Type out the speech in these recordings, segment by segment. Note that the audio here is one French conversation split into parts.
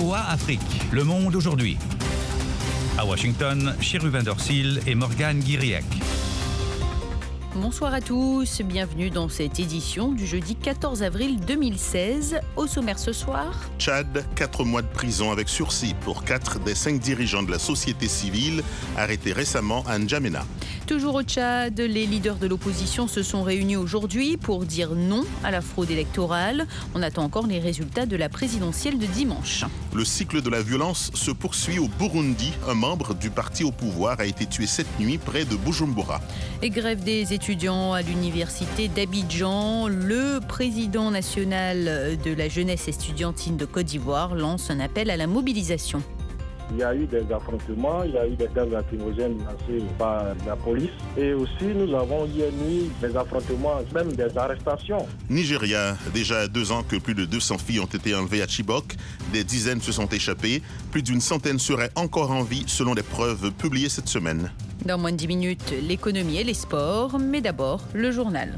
VOA Afrique, Le Monde aujourd'hui. À Washington, Cherubin Dorsil et Morgane Guiriec. Bonsoir à tous, bienvenue dans cette édition du jeudi 14 avril 2016. Au sommaire ce soir, Tchad, 4 mois de prison avec sursis pour 4 des 5 dirigeants de la société civile arrêtés récemment à N'Djamena. Toujours au Tchad, les leaders de l'opposition se sont réunis aujourd'hui pour dire non à la fraude électorale. On attend encore les résultats de la présidentielle de dimanche. Le cycle de la violence se poursuit au Burundi. Un membre du parti au pouvoir a été tué cette nuit près de Bujumbura. Et grève des étudiants à l'université d'Abidjan. Le président national de la jeunesse estudiantine de Côte d'Ivoire lance un appel à la mobilisation. Il y a eu des affrontements, il y a eu des gaz lacrymogènes lancés par la police. Et aussi, nous avons hier nuit des affrontements, même des arrestations. Nigeria, déjà 2 ans que plus de 200 filles ont été enlevées à Chibok. Des dizaines se sont échappées. Plus d'une centaine seraient encore en vie, selon des preuves publiées cette semaine. Dans moins de 10 minutes, l'économie et les sports. Mais d'abord, le journal.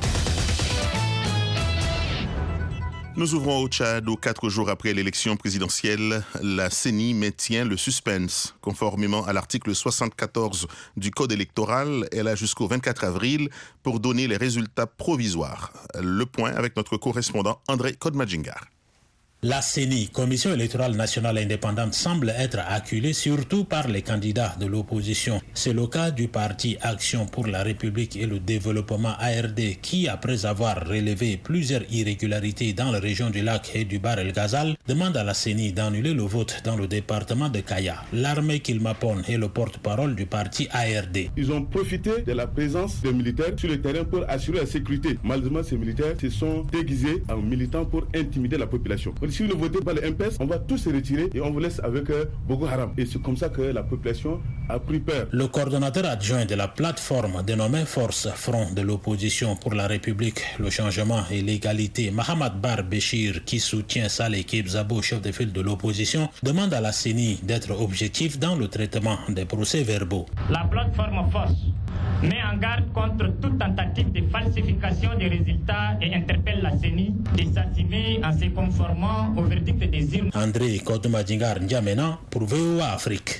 Nous ouvrons au Tchad, 4 jours après l'élection présidentielle. La CENI maintient le suspense. Conformément à l'article 74 du Code électoral, elle a jusqu'au 24 avril pour donner les résultats provisoires. Le point avec notre correspondant André Kodmadjingar. La CENI, Commission électorale nationale indépendante, semble être acculée surtout par les candidats de l'opposition. C'est le cas du parti Action pour la République et le Développement ARD qui, après avoir relevé plusieurs irrégularités dans la région du lac et du Bahr el-Ghazal, demande à la CENI d'annuler le vote dans le département de Kaya. L'armée Kilmapon est le porte-parole du parti ARD. Ils ont profité de la présence des militaires sur le terrain pour assurer la sécurité. Malheureusement, ces militaires se sont déguisés en militants pour intimider la population. Si vous ne votez pas le MPS, on va tous se retirer et on vous laisse avec Boko Haram. Et c'est comme ça que la population a pris peur. Le coordonnateur adjoint de la plateforme dénommée Force Front de l'opposition pour la République, le changement et l'égalité, Mahamad Bar Béchir, qui soutient Saleh Kebzabo, chef de file de l'opposition, demande à la CENI d'être objectif dans le traitement des procès-verbaux. La plateforme Force met en garde contre toute tentative de falsification des résultats et interpelle la CENI de s'assumer en se conformant au verdict des urnes. André Kodmadjingar N'Djamena pour VOA Afrique.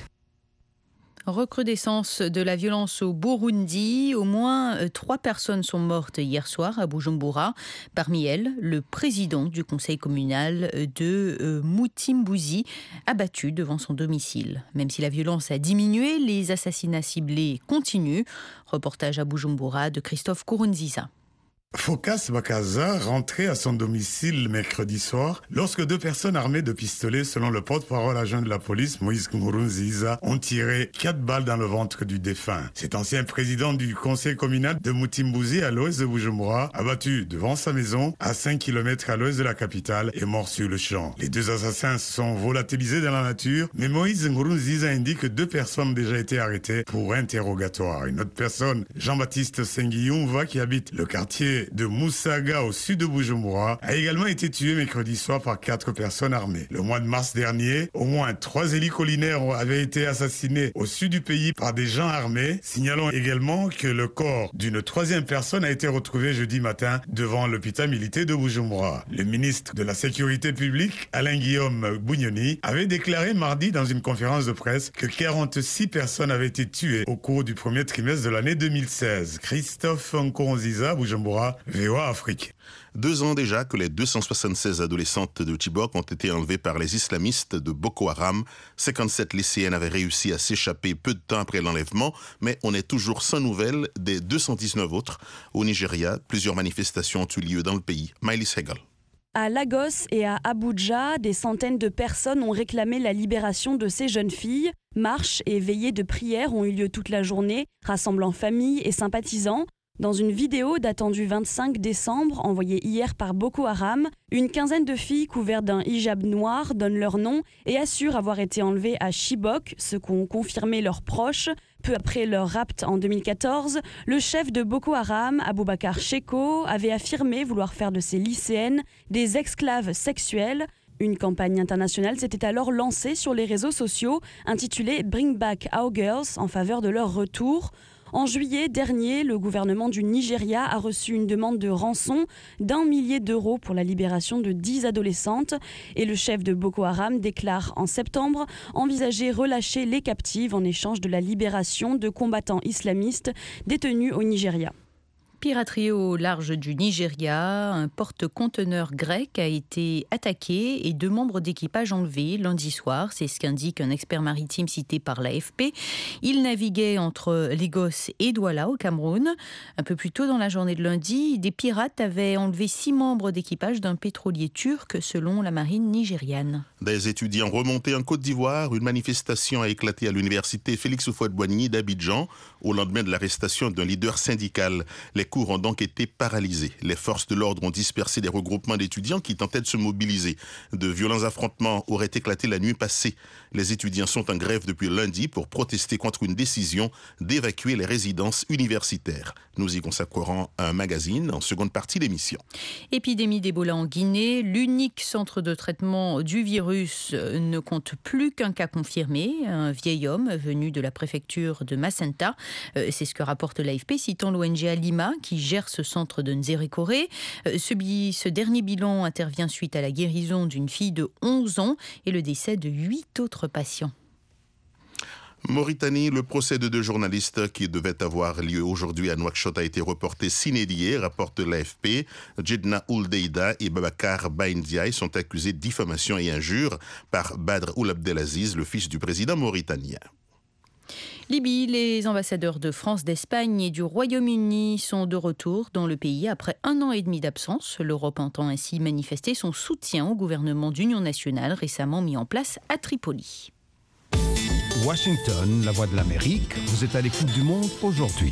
Recrudescence de la violence au Burundi. Au moins 3 personnes sont mortes hier soir à Bujumbura. Parmi elles, le président du conseil communal de Mutimbuzi, abattu devant son domicile. Même si la violence a diminué, les assassinats ciblés continuent. Reportage à Bujumbura de Christophe Kourounziza. Phocas Bakaza rentrait à son domicile mercredi soir lorsque 2 personnes armées de pistolets, selon le porte-parole adjoint de la police, Moïse Nkurunziza, ont tiré 4 balles dans le ventre du défunt. Cet ancien président du conseil communal de Mutimbuzi à l'ouest de Bujumbura, abattu devant sa maison à 5 km à l'ouest de la capitale, est mort sur le champ. Les 2 assassins sont volatilisés dans la nature, mais Moïse Nkurunziza indique que 2 personnes ont déjà été arrêtées pour interrogatoire. Une autre personne, Jean-Baptiste Senguiyumva, qui habite le quartier de Moussaga au sud de Bujumbura, a également été tué mercredi soir par 4 personnes armées. Le mois de mars dernier, au moins 3 élites collinaires avaient été assassinés au sud du pays par des gens armés. Signalons également que le corps d'une 3e personne a été retrouvé jeudi matin devant l'hôpital militaire de Bujumbura. Le ministre de la Sécurité publique, Alain-Guillaume Bougnoni, avait déclaré mardi dans une conférence de presse que 46 personnes avaient été tuées au cours du premier trimestre de l'année 2016. Christophe Nkurunziza, Bujumbura, VOA Afrique. 2 ans déjà que les 276 adolescentes de Chibok ont été enlevées par les islamistes de Boko Haram. 57 lycéennes avaient réussi à s'échapper peu de temps après l'enlèvement, mais on est toujours sans nouvelles des 219 autres. Au Nigeria, plusieurs manifestations ont eu lieu dans le pays. Maïlis Hegel. À Lagos et à Abuja, des centaines de personnes ont réclamé la libération de ces jeunes filles. Marches et veillées de prière ont eu lieu toute la journée, rassemblant familles et sympathisants. Dans une vidéo datant du 25 décembre, envoyée hier par Boko Haram, une quinzaine de filles couvertes d'un hijab noir donnent leur nom et assurent avoir été enlevées à Chibok, ce qu'ont confirmé leurs proches. Peu après leur rapt en 2014, le chef de Boko Haram, Aboubakar Sheko, avait affirmé vouloir faire de ces lycéennes des esclaves sexuelles. Une campagne internationale s'était alors lancée sur les réseaux sociaux, intitulée « Bring Back Our Girls » en faveur de leur retour. En juillet dernier, le gouvernement du Nigeria a reçu une demande de rançon d'1 millier d'euros pour la libération de 10 adolescentes. Et le chef de Boko Haram déclare en septembre envisager relâcher les captives en échange de la libération de combattants islamistes détenus au Nigeria. Piraterie au large du Nigeria, un porte-conteneur grec a été attaqué et 2 membres d'équipage enlevés lundi soir. C'est ce qu'indique un expert maritime cité par l'AFP. Il naviguait entre Lagos et Douala au Cameroun. Un peu plus tôt dans la journée de lundi, des pirates avaient enlevé 6 membres d'équipage d'un pétrolier turc selon la marine nigériane. Des étudiants remontés en Côte d'Ivoire, une manifestation a éclaté à l'université Félix Houphouët-Boigny d'Abidjan au lendemain de l'arrestation d'un leader syndical. Les cours ont donc été paralysés. Les forces de l'ordre ont dispersé des regroupements d'étudiants qui tentaient de se mobiliser. De violents affrontements auraient éclaté la nuit passée. Les étudiants sont en grève depuis lundi pour protester contre une décision d'évacuer les résidences universitaires. Nous y consacrerons un magazine en seconde partie d'émission. Épidémie d'Ebola en Guinée. L'unique centre de traitement du virus ne compte plus qu'un cas confirmé. Un vieil homme venu de la préfecture de Macenta. C'est ce que rapporte l'AFP, citant l'ONG Alima qui gère ce centre de Nzérékoré. Ce dernier bilan intervient suite à la guérison d'une fille de 11 ans et le décès de 8 autres patients. Mauritanie, le procès de 2 journalistes qui devait avoir lieu aujourd'hui à Nouakchott a été reporté sine die, rapporte l'AFP. Djedna Ould-Deïda et Babacar Baïndiaï sont accusés de diffamation et injure par Badr Ould Abdelaziz, le fils du président mauritanien. Libye, les ambassadeurs de France, d'Espagne et du Royaume-Uni sont de retour dans le pays après 1 an et demi d'absence. L'Europe entend ainsi manifester son soutien au gouvernement d'union nationale récemment mis en place à Tripoli. Washington, la voix de l'Amérique, vous êtes à l'écoute du monde aujourd'hui.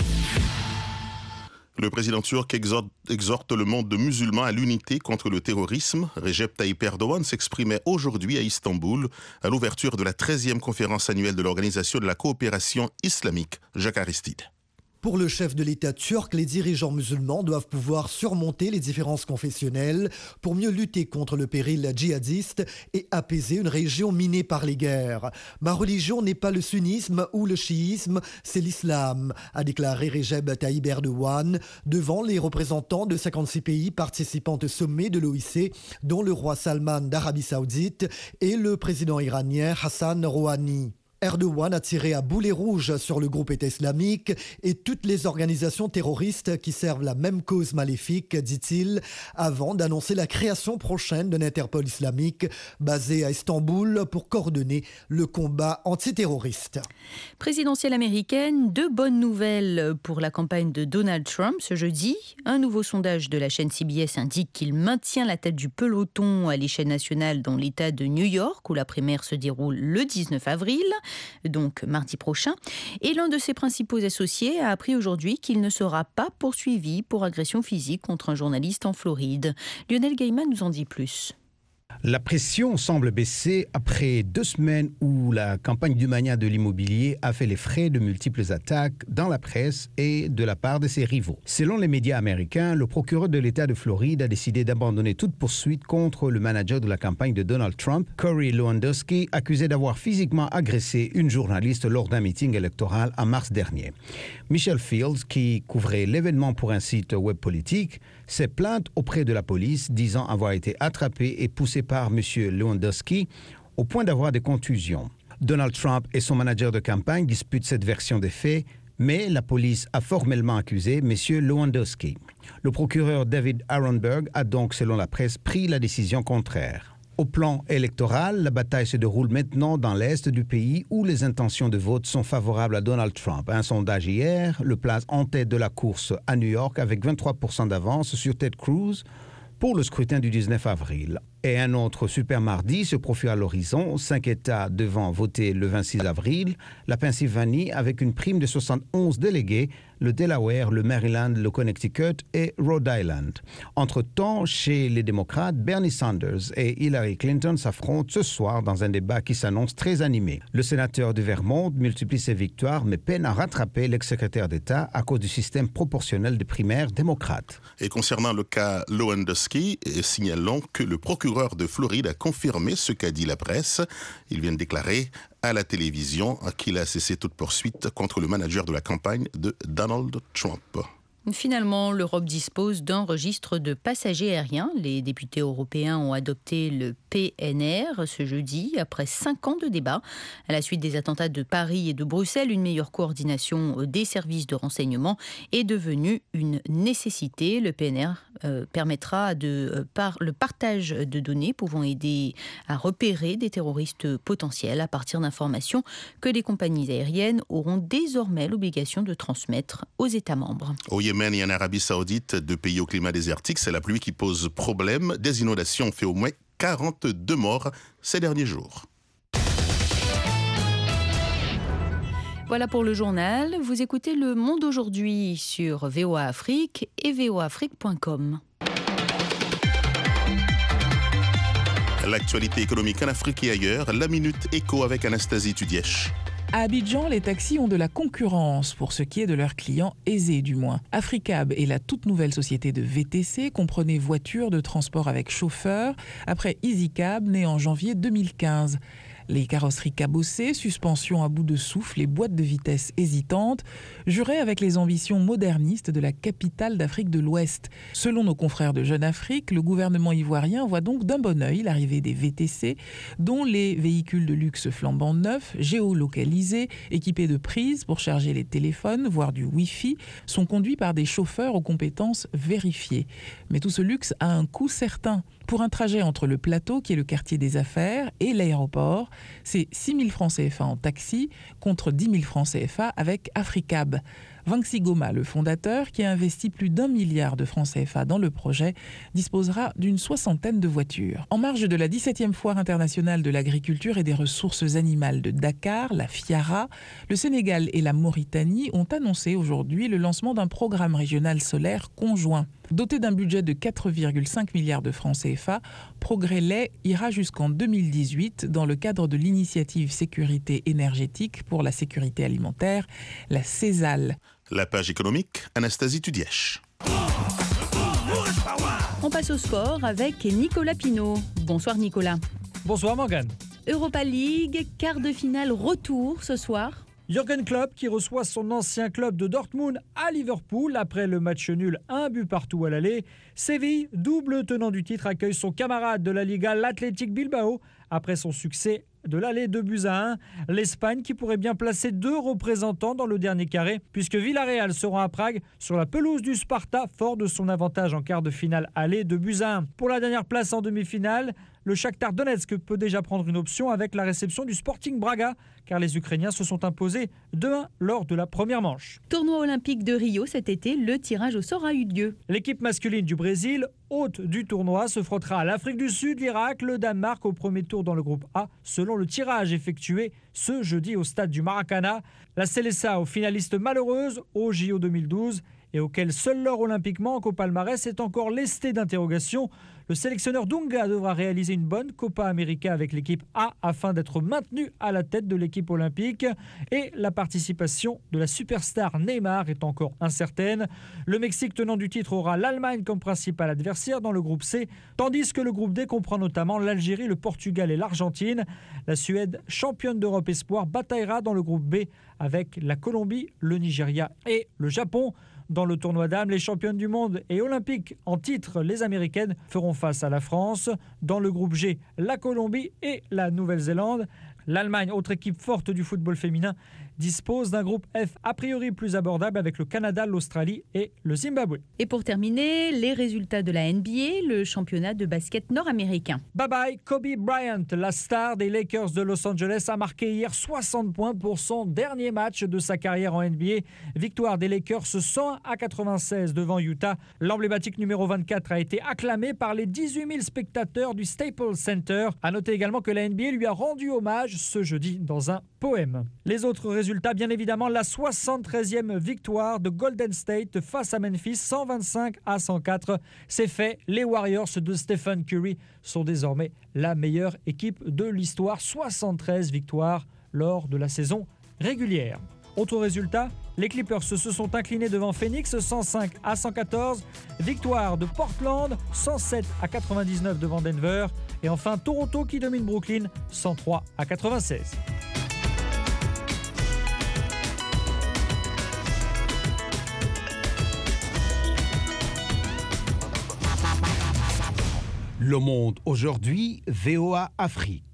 Le président turc exhorte le monde musulman à l'unité contre le terrorisme. Recep Tayyip Erdogan s'exprimait aujourd'hui à Istanbul à l'ouverture de la 13e conférence annuelle de l'Organisation de la coopération islamique. Jacques Aristide. Pour le chef de l'État turc, les dirigeants musulmans doivent pouvoir surmonter les différences confessionnelles pour mieux lutter contre le péril djihadiste et apaiser une région minée par les guerres. « Ma religion n'est pas le sunnisme ou le chiisme, c'est l'islam », a déclaré Recep Tayyip Erdogan devant les représentants de 56 pays participant au sommet de l'OIC, dont le roi Salman d'Arabie Saoudite et le président iranien Hassan Rouhani. Erdogan a tiré à boulet rouge sur le groupe État islamique et toutes les organisations terroristes qui servent la même cause maléfique, dit-il, avant d'annoncer la création prochaine d'un Interpol islamique basé à Istanbul pour coordonner le combat antiterroriste. Présidentielle américaine, 2 bonnes nouvelles pour la campagne de Donald Trump ce jeudi. Un nouveau sondage de la chaîne CBS indique qu'il maintient la tête du peloton à l'échelle nationale dans l'État de New York où la primaire se déroule le 19 avril. Donc mardi prochain. Et l'un de ses principaux associés a appris aujourd'hui qu'il ne sera pas poursuivi pour agression physique contre un journaliste en Floride. Lionel Gaiman nous en dit plus. La pression semble baisser après 2 semaines où la campagne du mania de l'immobilier a fait les frais de multiples attaques dans la presse et de la part de ses rivaux. Selon les médias américains, le procureur de l'État de Floride a décidé d'abandonner toute poursuite contre le manager de la campagne de Donald Trump, Corey Lewandowski, accusé d'avoir physiquement agressé une journaliste lors d'un meeting électoral en mars dernier. Michelle Fields, qui couvrait l'événement pour un site web politique, s'est plainte auprès de la police, disant avoir été attrapée et poussée par M. Lewandowski au point d'avoir des contusions. Donald Trump et son manager de campagne disputent cette version des faits, mais la police a formellement accusé M. Lewandowski. Le procureur David Aronberg a donc, selon la presse, pris la décision contraire. Au plan électoral, la bataille se déroule maintenant dans l'est du pays où les intentions de vote sont favorables à Donald Trump. Un sondage hier le place en tête de la course à New York avec 23% d'avance sur Ted Cruz pour le scrutin du 19 avril. Et un autre super mardi se profile à l'horizon, 5 États devant voter le 26 avril, la Pennsylvanie avec une prime de 71 délégués, le Delaware, le Maryland, le Connecticut et Rhode Island. Entre-temps, chez les démocrates, Bernie Sanders et Hillary Clinton s'affrontent ce soir dans un débat qui s'annonce très animé. Le sénateur de Vermont multiplie ses victoires mais peine à rattraper l'ex-secrétaire d'État à cause du système proportionnel des primaires démocrates. Et concernant le cas Lewandowski, signalons que le procureur procureur de Floride a confirmé ce qu'a dit la presse. Il vient de déclarer à la télévision qu'il a cessé toute poursuite contre le manager de la campagne de Donald Trump. Finalement, l'Europe dispose d'un registre de passagers aériens. Les députés européens ont adopté le PNR ce jeudi, après 5 ans de débat. À la suite des attentats de Paris et de Bruxelles, une meilleure coordination des services de renseignement est devenue une nécessité. Le PNR permettra le partage de données pouvant aider à repérer des terroristes potentiels à partir d'informations que les compagnies aériennes auront désormais l'obligation de transmettre aux États membres. Au Yémen et en Arabie Saoudite, 2 pays au climat désertique, c'est la pluie qui pose problème. Des inondations ont fait au moins 42 morts ces derniers jours. Voilà pour le journal. Vous écoutez Le Monde aujourd'hui sur VOA Afrique et voaafrique.com. L'actualité économique en Afrique et ailleurs, la Minute Éco avec Anastasie Tudièche. À Abidjan, les taxis ont de la concurrence pour ce qui est de leurs clients aisés du moins. Africab est la toute nouvelle société de VTC, comprenait voitures de transport avec chauffeur, après EasyCab, né en janvier 2015. Les carrosseries cabossées, suspensions à bout de souffle et boîtes de vitesse hésitantes juraient avec les ambitions modernistes de la capitale d'Afrique de l'Ouest. Selon nos confrères de Jeune Afrique, le gouvernement ivoirien voit donc d'un bon œil l'arrivée des VTC, dont les véhicules de luxe flambant neufs, géolocalisés, équipés de prises pour charger les téléphones, voire du Wi-Fi, sont conduits par des chauffeurs aux compétences vérifiées. Mais tout ce luxe a un coût certain. Pour un trajet entre le plateau, qui est le quartier des affaires, et l'aéroport, c'est 6 000 francs CFA en taxi contre 10 000 francs CFA avec Africab. Vanxi Goma, le fondateur, qui a investi plus d'1 milliard de francs CFA dans le projet, disposera d'une 60aine de voitures. En marge de la 17e foire internationale de l'agriculture et des ressources animales de Dakar, la FIARA, le Sénégal et la Mauritanie ont annoncé aujourd'hui le lancement d'un programme régional solaire conjoint. Doté d'un budget de 4,5 milliards de francs CFA, Progrès Lait ira jusqu'en 2018 dans le cadre de l'initiative sécurité énergétique pour la sécurité alimentaire, la CESAL. La page économique, Anastasie Tudièche. On passe au sport avec Nicolas Pinault. Bonsoir Nicolas. Bonsoir Morgane. Europa League, quart de finale retour ce soir. Jürgen Klopp qui reçoit son ancien club de Dortmund à Liverpool après le match nul 1-1 à l'aller. Séville, double tenant du titre, accueille son camarade de la Liga, l'Athletic Bilbao, après son succès de l'aller 2-1. L'Espagne qui pourrait bien placer 2 représentants dans le dernier carré, puisque Villarreal sera à Prague sur la pelouse du Sparta, fort de son avantage en quart de finale aller 2-1. Pour la dernière place en demi-finale, le Shakhtar Donetsk peut déjà prendre une option avec la réception du Sporting Braga, car les Ukrainiens se sont imposés 2-1 lors de la première manche. Tournoi olympique de Rio cet été, le tirage au sort a eu lieu. L'équipe masculine du Brésil, hôte du tournoi, se frottera à l'Afrique du Sud, l'Irak, le Danemark au premier tour dans le groupe A, selon le tirage effectué ce jeudi au stade du Maracana. La Seleção, finaliste malheureuse au JO 2012 et auquel seul l'or olympiquement qu'au palmarès est encore lesté d'interrogations. Le sélectionneur Dunga devra réaliser une bonne Copa América avec l'équipe A afin d'être maintenu à la tête de l'équipe olympique. Et la participation de la superstar Neymar est encore incertaine. Le Mexique, tenant du titre, aura l'Allemagne comme principal adversaire dans le groupe C, tandis que le groupe D comprend notamment l'Algérie, le Portugal et l'Argentine. La Suède, championne d'Europe espoir, bataillera dans le groupe B avec la Colombie, le Nigeria et le Japon. Dans le tournoi dames, les championnes du monde et olympiques en titre, les Américaines, feront face à la France. Dans le groupe G, la Colombie et la Nouvelle-Zélande. L'Allemagne, autre équipe forte du football féminin, dispose d'un groupe F a priori plus abordable avec le Canada, l'Australie et le Zimbabwe. Et pour terminer, les résultats de la NBA, le championnat de basket nord-américain. Bye bye, Kobe Bryant, la star des Lakers de Los Angeles, a marqué hier 60 points pour son dernier match de sa carrière en NBA. Victoire des Lakers 100-96 devant Utah. L'emblématique numéro 24 a été acclamé par les 18 000 spectateurs du Staples Center. A noter également que la NBA lui a rendu hommage ce jeudi dans un poème. Les autres résultats, bien évidemment, la 73e victoire de Golden State face à Memphis, 125-104. C'est fait, les Warriors de Stephen Curry sont désormais la meilleure équipe de l'histoire. 73 victoires lors de la saison régulière. Autre résultat, les Clippers se sont inclinés devant Phoenix 105-114. Victoire de Portland 107-99 devant Denver. Et enfin Toronto qui domine Brooklyn 103-96. Le Monde aujourd'hui, VOA Afrique.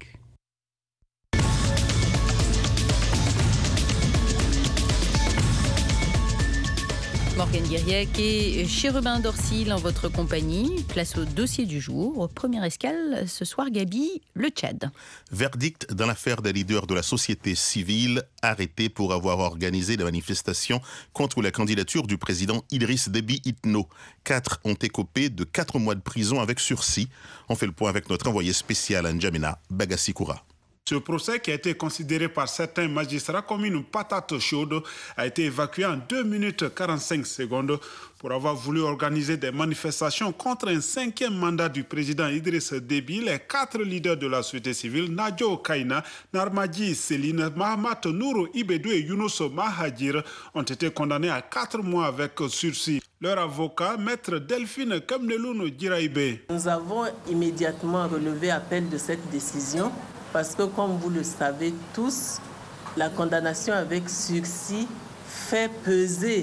Morgane Guiriec et Chérubin Dorsil en votre compagnie. Place au dossier du jour. Première escale ce soir, Gabi, le Tchad. Verdict dans l'affaire des leaders de la société civile arrêtés pour avoir organisé des manifestations contre la candidature du président Idriss Déby Itno. 4 ont écopé de 4 mois de prison avec sursis. On fait le point avec notre envoyé spécial à N'Djamena, Bagassi Koura. Ce procès, qui a été considéré par certains magistrats comme une patate chaude, a été évacué en 2 minutes 45 secondes pour avoir voulu organiser des manifestations contre un 5e mandat du président Idriss Déby. Les 4 leaders de la société civile, Nadjo Kaina, Narmadji Céline, Mahamat Nourou Ibedou et Younous Mahadir, ont été condamnés à 4 mois avec sursis. Leur avocat, maître Delphine Kamneloun Diraïbe. Nous avons immédiatement relevé appel de cette décision. Parce que, comme vous le savez tous, la condamnation avec sursis fait peser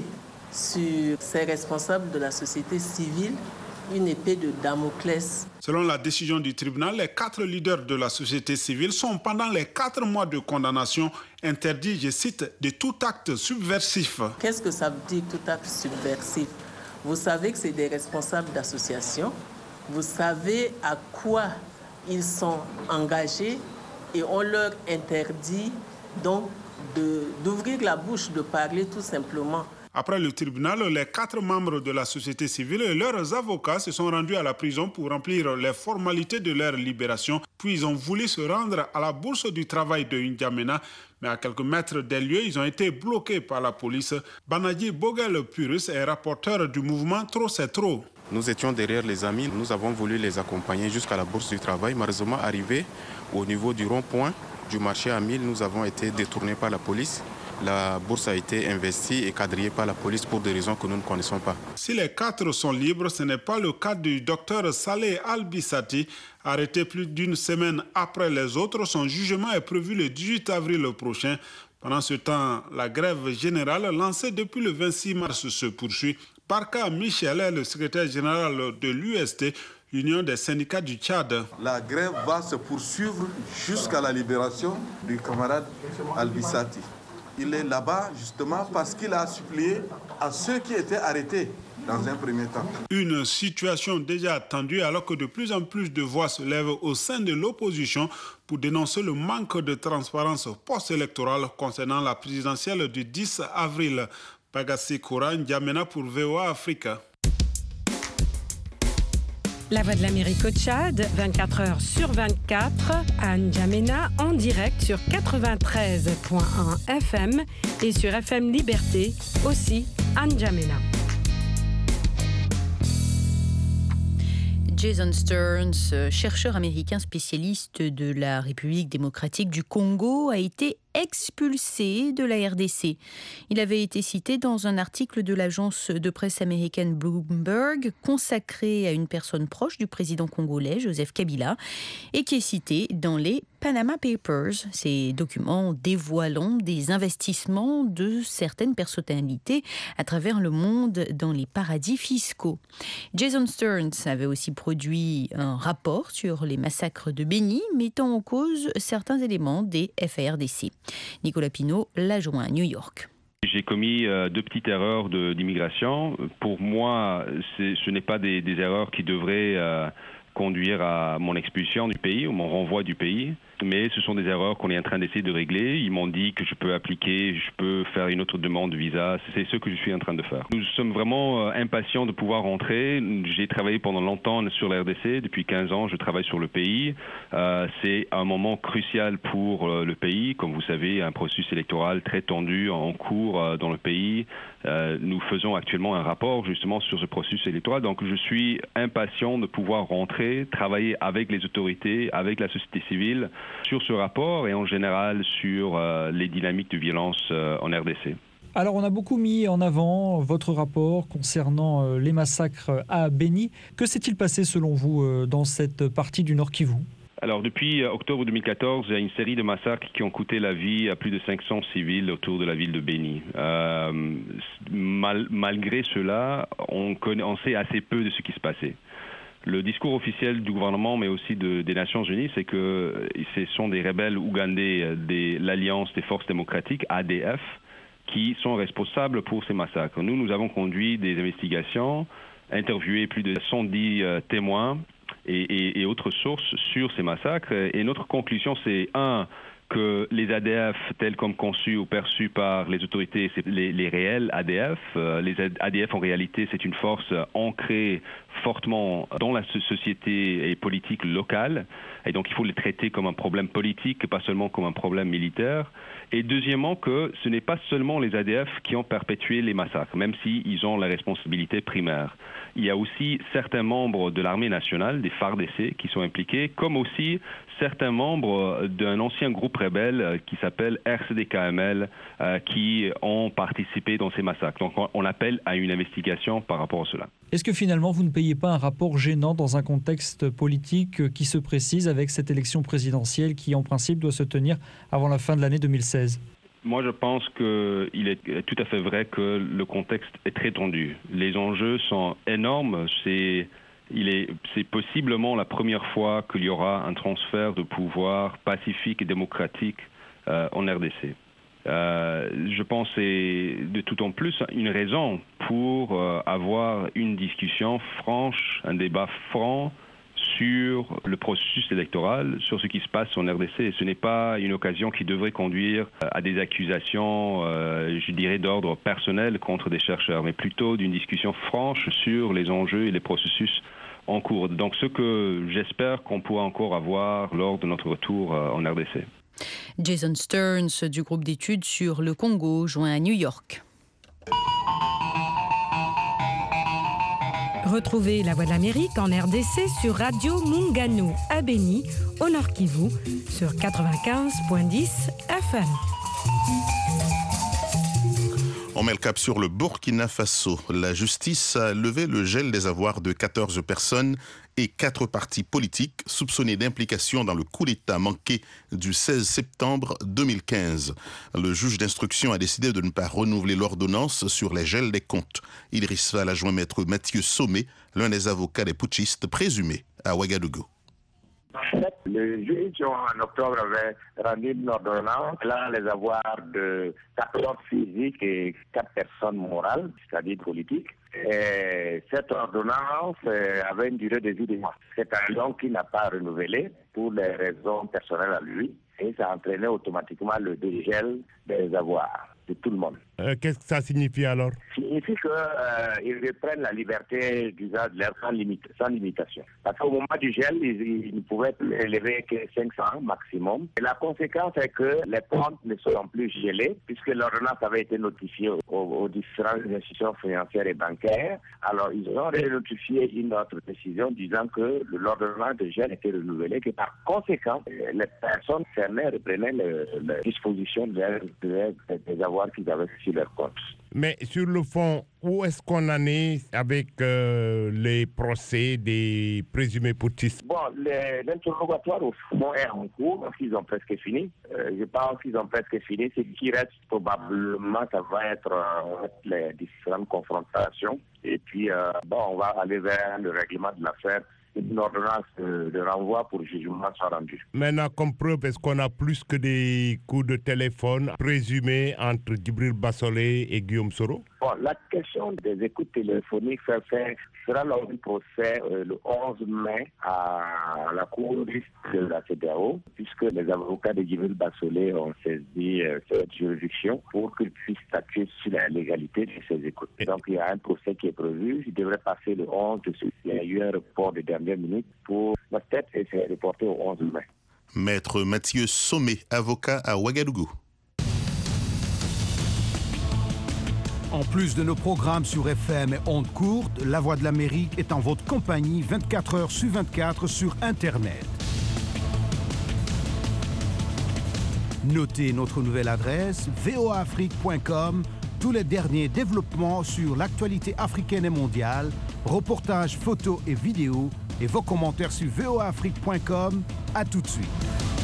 sur ces responsables de la société civile une épée de Damoclès. Selon la décision du tribunal, les 4 leaders de la société civile sont, pendant les 4 mois de condamnation, interdits, je cite, de tout acte subversif. Qu'est-ce que ça veut dire, tout acte subversif? Vous savez que c'est des responsables d'associations. Vous savez à quoi ils sont engagés. Et on leur interdit donc d'ouvrir la bouche, de parler tout simplement. Après le tribunal, les 4 membres de la société civile et leurs avocats se sont rendus à la prison pour remplir les formalités de leur libération. Puis ils ont voulu se rendre à la bourse du travail de N'Djamena. Mais à quelques mètres des lieux, ils ont été bloqués par la police. Banadji Bogel-Purus est rapporteur du mouvement Trop c'est trop. Nous étions derrière les amis, nous avons voulu les accompagner jusqu'à la bourse du travail. Malheureusement, arrivés au niveau du rond-point du marché à 1000, nous avons été détournés par la police. La bourse a été investie et quadrillée par la police pour des raisons que nous ne connaissons pas. Si les 4 sont libres, ce n'est pas le cas du docteur Saleh Al-Bissati, arrêté plus d'1 semaine après les autres. Son jugement est prévu le 18 avril prochain. Pendant ce temps, la grève générale lancée depuis le 26 mars se poursuit. Barka Michel est le secrétaire général de l'UST, l'Union des syndicats du Tchad. La grève va se poursuivre jusqu'à la libération du camarade Al-Bissati. Il est là-bas justement parce qu'il a supplié à ceux qui étaient arrêtés dans un premier temps. Une situation déjà attendue alors que de plus en plus de voix se lèvent au sein de l'opposition pour dénoncer le manque de transparence post-électorale concernant la présidentielle du 10 avril. Bagassi Koura, N'Djamena pour VOA Africa. La Voix de l'Amérique au Tchad, 24 heures sur 24, à N'Djamena, en direct sur 93.1 FM et sur FM Liberté, aussi à N'Djamena. Jason Stearns, chercheur américain spécialiste de la République démocratique du Congo, a été expulsé de la RDC. Il avait été cité dans un article de l'agence de presse américaine Bloomberg consacré à une personne proche du président congolais, Joseph Kabila, et qui est cité dans les Panama Papers, ces documents dévoilant des investissements de certaines personnalités à travers le monde dans les paradis fiscaux. Jason Stearns avait aussi produit un rapport sur les massacres de Beni, mettant en cause certains éléments des FARDC. Nicolas Pinault l'a joint à New York. J'ai commis 2 petites erreurs d'immigration. Pour moi, ce n'est pas des erreurs qui devraient conduire à mon expulsion du pays ou mon renvoi du pays. Mais ce sont des erreurs qu'on est en train d'essayer de régler. Ils m'ont dit que je peux appliquer, je peux faire une autre demande de visa. C'est ce que je suis en train de faire. Nous sommes vraiment impatients de pouvoir rentrer. J'ai travaillé pendant longtemps sur la RDC. Depuis 15 ans, je travaille sur le pays. C'est un moment crucial pour le pays. Comme vous savez, un processus électoral très tendu en cours dans le pays. Nous faisons actuellement un rapport justement sur ce processus électoral. Donc je suis impatient de pouvoir rentrer, travailler avec les autorités, avec la société civile, sur ce rapport et en général sur les dynamiques de violence en RDC. Alors, on a beaucoup mis en avant votre rapport concernant les massacres à Beni. Que s'est-il passé selon vous dans cette partie du Nord Kivu ? Alors, depuis octobre 2014, il y a une série de massacres qui ont coûté la vie à plus de 500 civils autour de la ville de Beni. Malgré cela, on sait assez peu de ce qui se passait. Le discours officiel du gouvernement, mais aussi des Nations Unies, c'est que ce sont des rebelles ougandais de l'Alliance des forces démocratiques, ADF, qui sont responsables pour ces massacres. Nous avons conduit des investigations, interviewé plus de 110 témoins et autres sources sur ces massacres. Et notre conclusion, c'est que les ADF, tels comme conçus ou perçus par les autorités, c'est les réels ADF. Les ADF, en réalité, c'est une force ancrée fortement dans la société et politique locale. Et donc, il faut les traiter comme un problème politique, pas seulement comme un problème militaire. Et deuxièmement, que ce n'est pas seulement les ADF qui ont perpétué les massacres, même s'ils ont la responsabilité primaire. Il y a aussi certains membres de l'armée nationale, des FARDC, qui sont impliqués, comme aussi certains membres d'un ancien groupe rebelle qui s'appelle RCD-KML, qui ont participé dans ces massacres. Donc on appelle à une investigation par rapport à cela. Est-ce que finalement vous ne payez pas un rapport gênant dans un contexte politique qui se précise avec cette élection présidentielle qui en principe doit se tenir avant la fin de l'année 2016 ? Moi, je pense qu'il est tout à fait vrai que le contexte est très tendu. Les enjeux sont énormes. C'est possiblement la première fois qu'il y aura un transfert de pouvoir pacifique et démocratique en RDC. Je pense que c'est de tout en plus une raison pour avoir une discussion franche, un débat franc sur le processus électoral, sur ce qui se passe en RDC. Ce n'est pas une occasion qui devrait conduire à des accusations, je dirais, d'ordre personnel contre des chercheurs, mais plutôt d'une discussion franche sur les enjeux et les processus en cours. Donc ce que j'espère qu'on pourra encore avoir lors de notre retour en RDC. Jason Stearns du groupe d'études sur le Congo, joint à New York. Retrouvez La Voix de l'Amérique en RDC sur Radio Mungano à Beni, au Nord Kivu, sur 95.10 FM. On met le cap sur le Burkina Faso. La justice a levé le gel des avoirs de 14 personnes et 4 partis politiques soupçonnés d'implication dans le coup d'État manqué du 16 septembre 2015. Le juge d'instruction a décidé de ne pas renouveler l'ordonnance sur les gels des comptes. Idriss Fall a joint maître Mathieu Sommet, l'un des avocats des putschistes présumés à Ouagadougou. Le juge en octobre avait rendu une ordonnance, là les avoirs de 14 physiques et 4 personnes morales, c'est-à-dire politiques. Et cette ordonnance avait une durée de vie de mois. C'est un long qu'il n'a pas renouvelé pour des raisons personnelles à lui et ça entraînait automatiquement le dégel des avoirs de tout le monde. Qu'est-ce que ça signifie alors? Ça signifie qu'ils reprennent la liberté d'usage de l'air sans limitation. Parce qu'au moment du gel, ils ne pouvaient élever que 500 maximum. Et la conséquence est que les comptes ne seront plus gelés puisque l'ordonnance avait été notifiée aux différentes institutions financières et bancaires. Alors, ils ont notifié une autre décision disant que l'ordonnance de gel était renouvelée, que par conséquent, les personnes fermées reprenaient les dispositions des avoirs qu'ils avaient sur leur compte. Mais sur le fond, où est-ce qu'on en est avec les procès des présumés putschistes? Bon, l'interrogatoire au fond est en cours, donc ils ont presque fini. Je pense qu'ils ont presque fini. Ce qui reste probablement, ça va être les différentes confrontations. Et puis, on va aller vers le règlement de l'affaire. Une ordonnance de renvoi pour jugement soit rendue. Maintenant, comme preuve, est-ce qu'on a plus que des coups de téléphone présumés entre Djibril Bassolé et Guillaume Soro? Bon, la question des écoutes téléphoniques sera lors du procès le 11 mai à la cour de la CEDEAO, puisque les avocats de Djibril Bassolé ont saisi cette juridiction pour qu'ils puissent statuer sur la légalité de ces écoutes. Donc, il y a un procès qui est prévu. Il devrait passer le 11. Il y a eu un report de dernière minute pour la tête et c'est reporté au 11 mai. Maître Mathieu Sommet, avocat à Ouagadougou. En plus de nos programmes sur FM et ondes courtes, La Voix de l'Amérique est en votre compagnie 24 heures sur 24 sur Internet. Notez notre nouvelle adresse voaafrique.com. Tous les derniers développements sur l'actualité africaine et mondiale, reportages, photos et vidéos, et vos commentaires sur voaafrique.com. À tout de suite.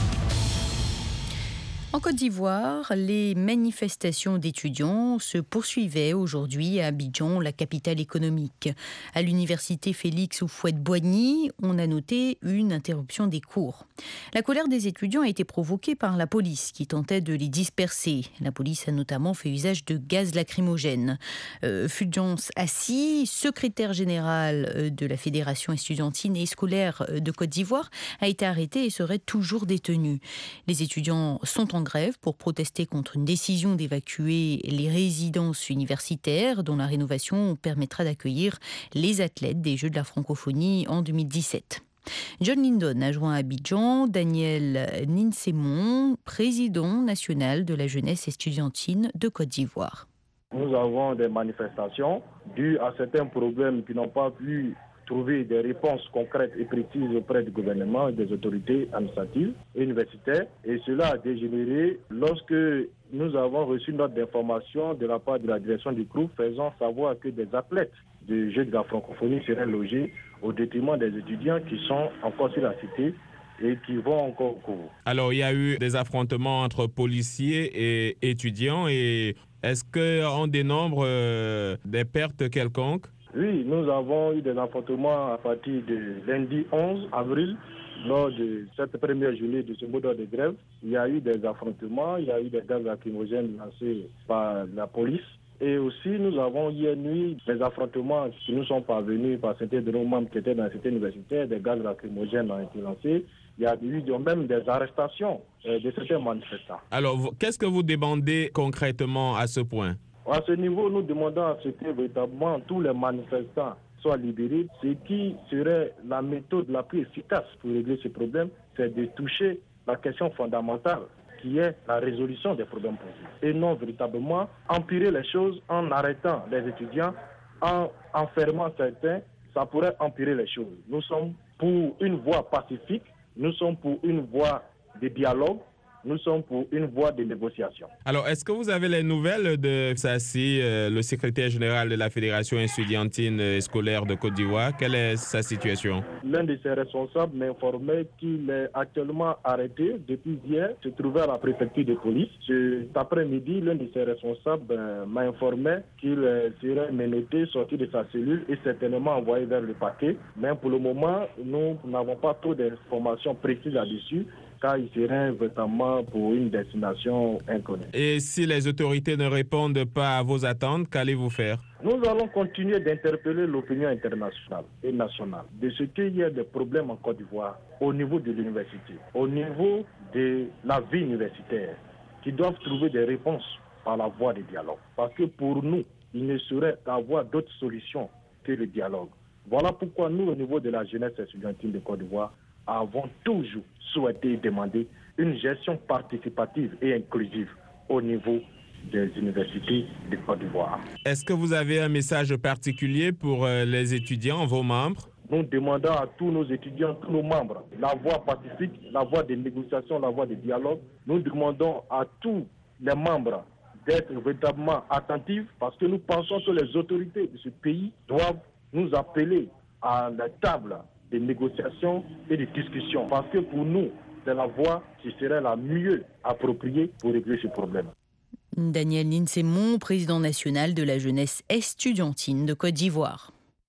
En Côte d'Ivoire, les manifestations d'étudiants se poursuivaient aujourd'hui à Abidjan, la capitale économique. À l'université Félix Houphouët-Boigny, on a noté une interruption des cours. La colère des étudiants a été provoquée par la police qui tentait de les disperser. La police a notamment fait usage de gaz lacrymogène. Fulgence Assis, secrétaire général de la Fédération estudiantine et scolaire de Côte d'Ivoire, a été arrêté et serait toujours détenu. Les étudiants sont en grève pour protester contre une décision d'évacuer les résidences universitaires dont la rénovation permettra d'accueillir les athlètes des Jeux de la francophonie en 2017. John Lindon a joint à Abidjan Daniel Ninsemon, président national de la jeunesse estudiantine de Côte d'Ivoire. Nous avons des manifestations dues à certains problèmes qui n'ont pas pu trouver des réponses concrètes et précises auprès du gouvernement et des autorités administratives et universitaires. Et cela a dégénéré lorsque nous avons reçu une note d'information de la part de la direction du groupe faisant savoir que des athlètes des Jeux de la francophonie seraient logés au détriment des étudiants qui sont encore sur la cité et qui vont encore au cours. Alors, il y a eu des affrontements entre policiers et étudiants. Et est-ce qu'on dénombre des pertes quelconques? Oui, nous avons eu des affrontements à partir de lundi 11 avril, lors de cette première journée de ce mot d'ordre de grève. Il y a eu des affrontements, il y a eu des gaz lacrymogènes lancés par la police. Et aussi, nous avons hier nuit des affrontements qui nous sont parvenus par certains de nos membres qui étaient dans cette université. Des gaz lacrymogènes ont été lancés. Il y a eu même des arrestations de certains manifestants. Alors, qu'est-ce que vous demandez concrètement à ce point? À ce niveau, nous demandons à ce que véritablement tous les manifestants soient libérés. Ce qui serait la méthode la plus efficace pour régler ce problème, c'est de toucher la question fondamentale qui est la résolution des problèmes posés. Et non véritablement empirer les choses en arrêtant les étudiants, en enfermant certains, ça pourrait empirer les choses. Nous sommes pour une voie pacifique, nous sommes pour une voie de dialogue, nous sommes pour une voie de négociation. Alors, est-ce que vous avez les nouvelles de Sassi, le secrétaire général de la Fédération estudiantine et scolaire de Côte d'Ivoire? Quelle est sa situation? L'un de ses responsables m'informait qu'il est actuellement arrêté depuis hier, se trouvait à la préfecture de police. Cet après-midi, l'un de ses responsables m'a informé qu'il serait menotté, sorti de sa cellule et certainement envoyé vers le parquet. Mais pour le moment, nous n'avons pas trop d'informations précises là-dessus, car il serait véritablement pour une destination inconnue. Et si les autorités ne répondent pas à vos attentes, qu'allez-vous faire? Nous allons continuer d'interpeller l'opinion internationale et nationale de ce qu'il y a des problèmes en Côte d'Ivoire au niveau de l'université, au niveau de la vie universitaire, qui doivent trouver des réponses par la voie du dialogue. Parce que pour nous, il ne saurait avoir d'autres solutions que le dialogue. Voilà pourquoi nous, au niveau de la jeunesse estudiantine de Côte d'Ivoire, avons toujours souhaité demander une gestion participative et inclusive au niveau des universités de Côte d'Ivoire. Est-ce que vous avez un message particulier pour les étudiants, vos membres? Nous demandons à tous nos étudiants, tous nos membres, la voie pacifique, la voie de négociation, la voie de dialogue. Nous demandons à tous les membres d'être véritablement attentifs parce que nous pensons que les autorités de ce pays doivent nous appeler à la table de négociations et de discussions. Parce que pour nous, c'est la voie qui serait la mieux appropriée pour régler ce problème. Daniel Ninsemon, président national de la jeunesse estudiantine de Côte d'Ivoire.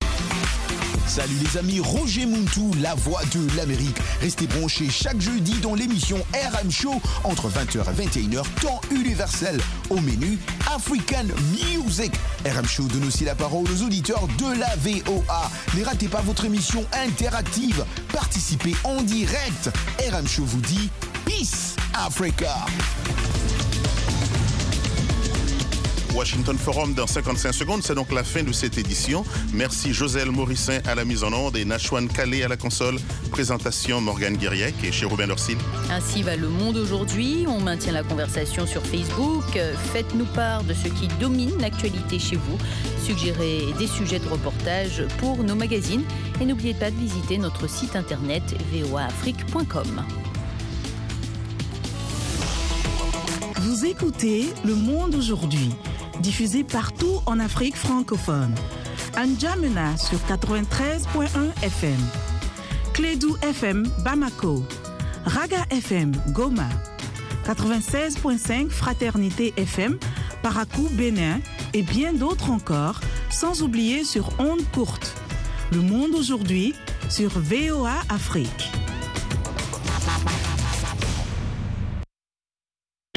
Salut les amis, Roger Muntu, la voix de l'Amérique. Restez branchés chaque jeudi dans l'émission RM Show entre 20h et 21h, temps universel. Au menu, African Music. RM Show donne aussi la parole aux auditeurs de la VOA. Ne ratez pas votre émission interactive. Participez en direct. RM Show vous dit Peace Africa. Washington Forum dans 55 secondes, c'est donc la fin de cette édition. Merci Joselle Morissin à la mise en onde et Nachouane Calais à la console. Présentation Morgane Guiriec et Chérubin Dorsil. Ainsi va le monde aujourd'hui. On maintient la conversation sur Facebook. Faites-nous part de ce qui domine l'actualité chez vous. Suggérez des sujets de reportage pour nos magazines. Et n'oubliez pas de visiter notre site internet voaafrique.com. Vous écoutez Le Monde aujourd'hui, diffusé partout en Afrique francophone. N'Djamena sur 93.1 FM. Clédou FM Bamako. Raga FM Goma. 96.5 Fraternité FM Parakou Bénin et bien d'autres encore, sans oublier sur ondes courtes. Le Monde aujourd'hui sur VOA Afrique.